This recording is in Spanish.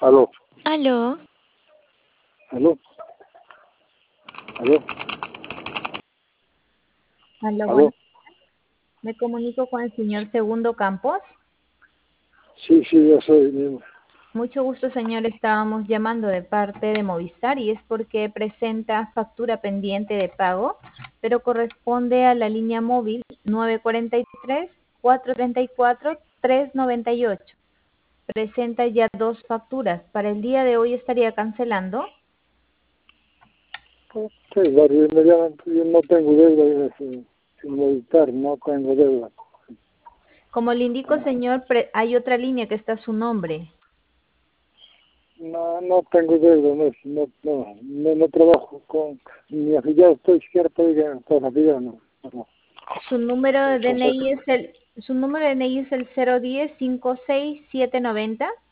Aló, Aló, aló, aló, Aló, bueno, aló. me comunico con el señor Segundo Campos. Sí, yo soy mismo. Mucho gusto, señor. Estábamos llamando de parte de Movistar y es porque presenta factura pendiente de pago, pero corresponde a la línea móvil 943-434-398. Presenta ya dos facturas. Para el día de hoy estaría cancelando. Sí, varios me llaman, yo no tengo deuda sin meditar, no tengo deuda. Como le indico, señor, hay otra línea que está a su nombre. No tengo deuda, no trabajo con, ni afiliado estoy siquiera todavía con afiliado, no. Su número de Entonces, DNI es el 010 56790.